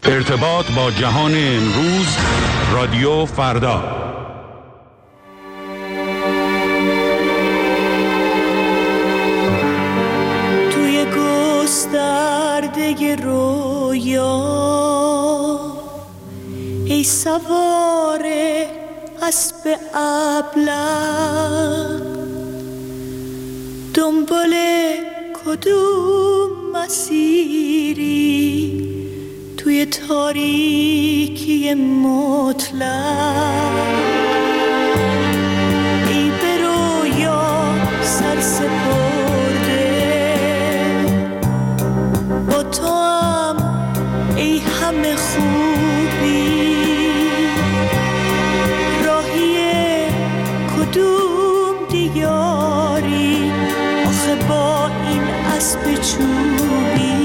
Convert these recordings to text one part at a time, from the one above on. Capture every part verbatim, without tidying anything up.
ارتباط با جهان امروز، رادیو فردا. توی گسترده رویا ای سوار اسب ابله، دنبال کدوم مسیری توی تاریکی مطلق؟ ای به رویا سر سپرده، با تو هم ای همه خوبی، راهی کدوم دیاری آخه با این اسب چوبی؟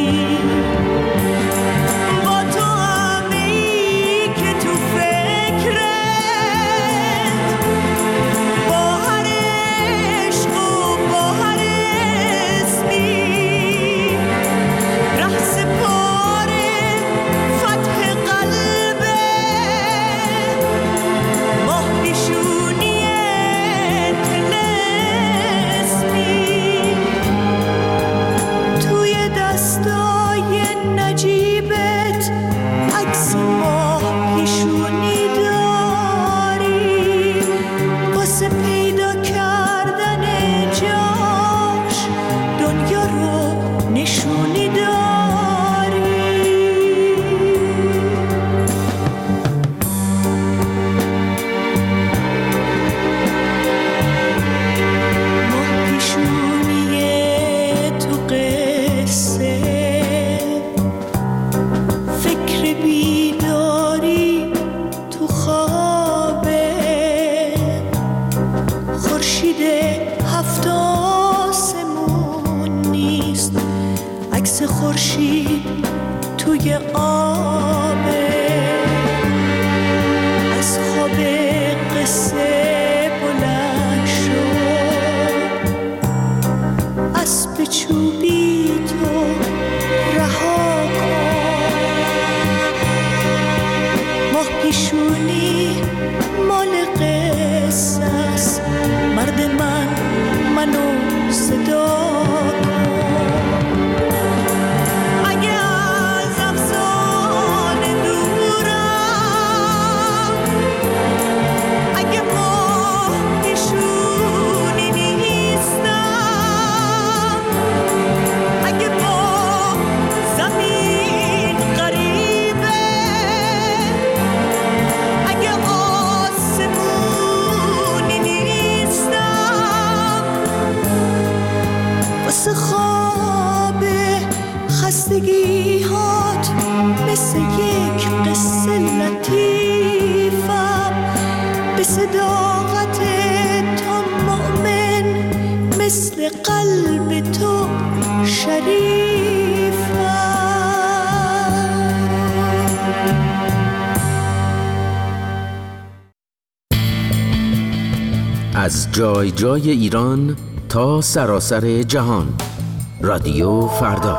خورشید توی آبه، از خواب قصه بلند شد، اسب چوبی تو رها کن، ماه پیشونی مال قصه است، مرد من منو صدا خواب خستگی هات مثل یک قصه لطیفم، به صداقت تو مؤمن مثل قلب تو شریفم. از جای جای ایران تا سراسر جهان، رادیو فردا.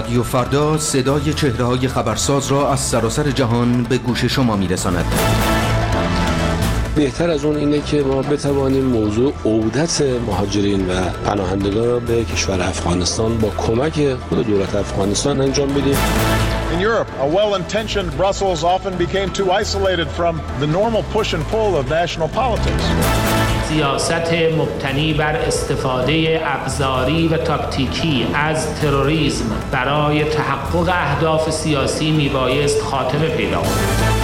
رادیو فردا صدای چهره‌های خبرساز را از سراسر جهان به گوش شما می‌رساند. بهتر از اون اینه که ما بتوانیم موضوع عودت مهاجرین و پناهندگان را به کشور افغانستان با کمک خود دولت افغانستان انجام بدیم. In Europe, a well-intentioned Brussels often became too isolated from the normal push and pull of national politics. سیاست مبتنی بر استفاده ابزاری و تاکتیکی از تروریسم برای تحقق اهداف سیاسی میبایست خاتمه پیدا کند.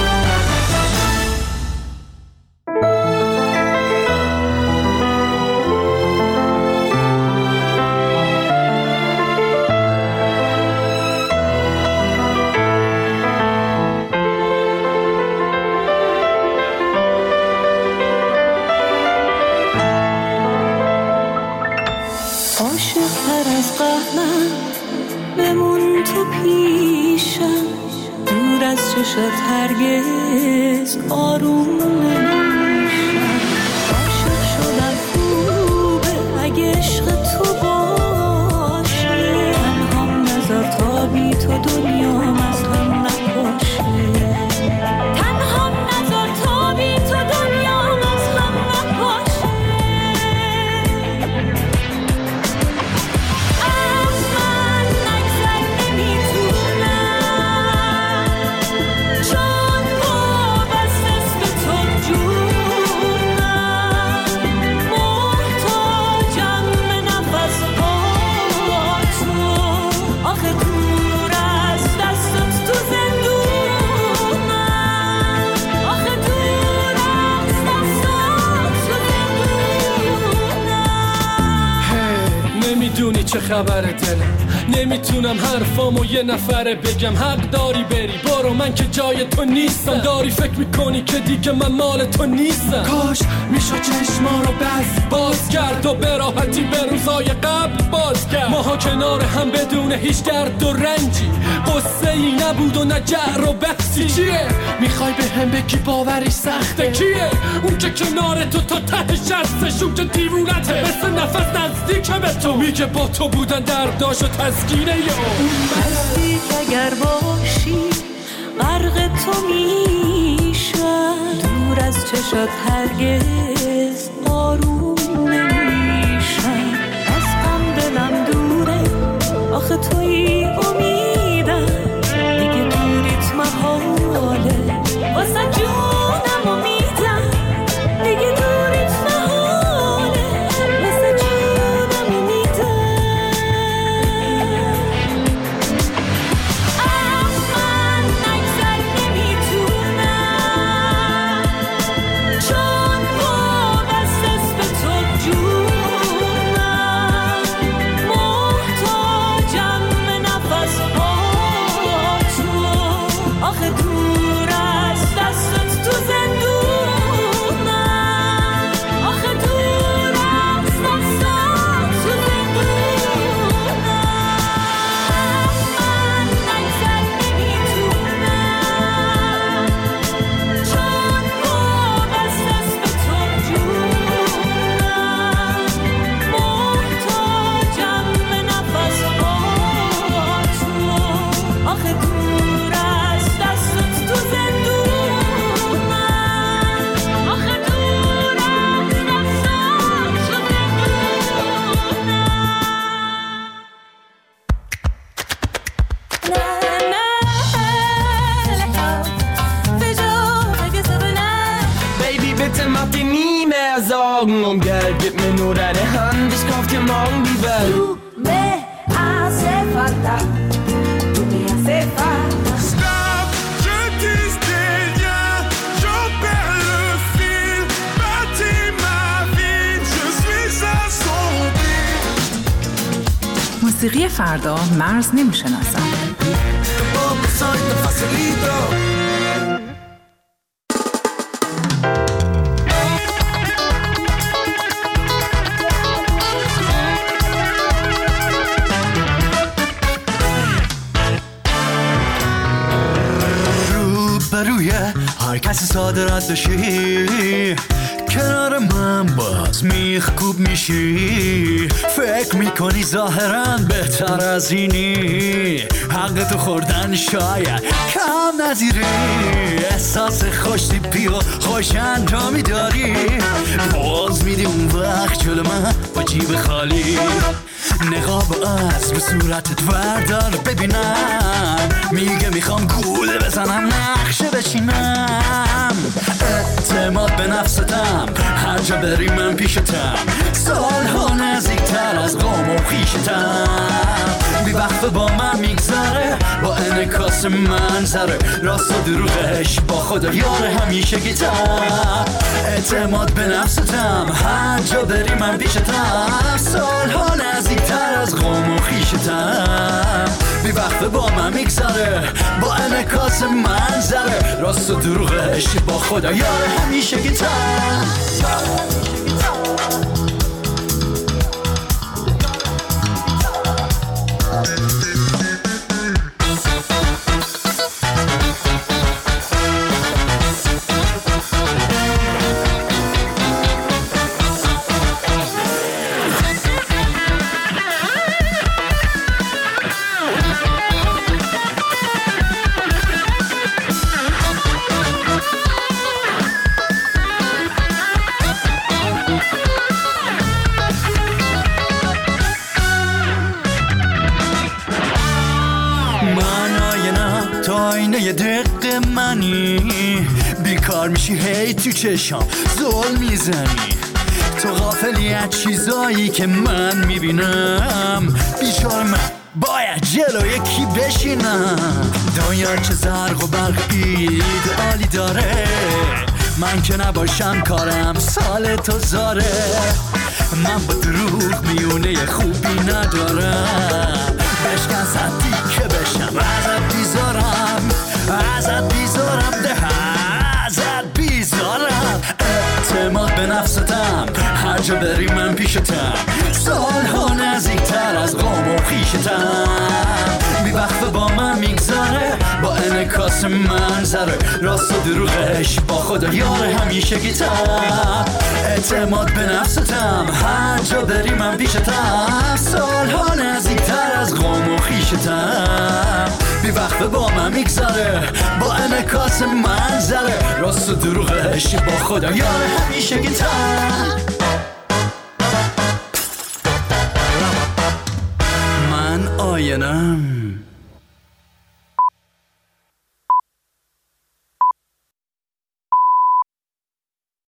هرگز آروم نمیشم. عاشق شدم خوبه اگه عشق تو باشه. تنهام نذار تا بی تو دنیام از هم نپاشه. تنهام نذار تا بی تو دنیام از هم نپاشه. از من نگذر نمیتونم نمیدونی چه خبره دلم، نمیتونم حرفامو یه نفره بگم. حق داری بری برو، من که جای تو نیستم. داری فکر میکنی که دیگه من مال تو نیستم. کاش میشد چشما رو بس باز کرد و به راحتی به روزای قبل باز کرد. ماها کنار هم بدون هیچ درد و رنجی، قصه ای نبود و نه جعر و بحثی. چیه میخوای به هم بگی باورش سخته؟ کیه اون که کنار تو تا ته شستش؟ اون که دیوونته مثل نفس نزدیک به تو، میگه با تو بودن درداش و تسکینه یا مستی اگر باشی غرق تو میشم. دور از چشات هرگز آروم نمیشم. از غم دلم دوره آخه توی امیدم. دیگه دوریت محاله واسه جونم امیدم. دیگه دوریت محاله واسه جونم امیدم. از من نگذر نمیتونم چون وابسته به تو جونم. محتاجم به نفس ها تو. آخه دور از دستت تو زندونم. آخه دور از دستت تو زندونم. من نگذر نمیتونم چون وابسته به تو جونم. محتاجم به نفس ها تو. آخه دور از دستت تو زندونم. آخه دور از دستت تو زندونم. Baby, bitte mach dir nie mehr Sorgen um Geld. Gib mir nur deine Hand, ich kauf dir morgen die Welt. Tu me hace falta. Tu me hace falta. Stop, je tisse des liens, j'en perds le fil. Bâtis ma vie, je suis assombri. موسیقی فردا مرز نمیشناسد. Oh, soy tan facilito. روبروی هر کسی صادرات بشی کنار من باز میخکوب میشی، فکر میکنی ظاهرا بهتر از اینی، حق تو خوردن شاید کم نظیری، احساس خوشتیپی و خوش انجامی داری، باز میدی اون وقت جلو من با جیب خالی، نقاب از به صورتت وردار ببینم، میگه میخوام گول بزنم نقشه بچینم، اعتماد به نفستم هر جا بری من پیشتم، سالها نزدیکتر از قوم و خیشتم، بی وقت با من میگذره با انعکاس منظره، راست و دروغش با خدا یار همیشه گیتم، اعتماد به نفستم هر جا بری من پیشتم، سالها نزدیکتر از قوم و خیشتم، بی وقت با من میگذره با انعکاس منظره، راست و دروغش با خدا یار همیشه گیتم. یه دقیقه منی بیکار میشی هی تو چشام زل میزنی، تو غافلی از چیزایی که من میبینم، بیچاره من باید جلوی کی بشینم، دنیا چه زرق و برق ایدئالی داره، من که نباشم کارم سال تو زاره، من با دروغ میونه خوبی ندارم، بشکن صدی که بشم ازت بیزارم، ازت بیزارم ده ازت بیزارم، اعتماد به نفستم هر جا بری من پیشتم، سالها نزدیکتر از قوم و خیشتم، بی وقت با من میگذره با انعکاس منظره، راست و دروغش با خدا یار همیشه گیتم، اعتماد به نفستم هر جا بری من پیشتم، سالها نزدیکتر از قوم و خیشتم، بی وقت با من میگذره با انعکاس منظره، راست و دروغش با خدا یار همیشه گیتم. من آینم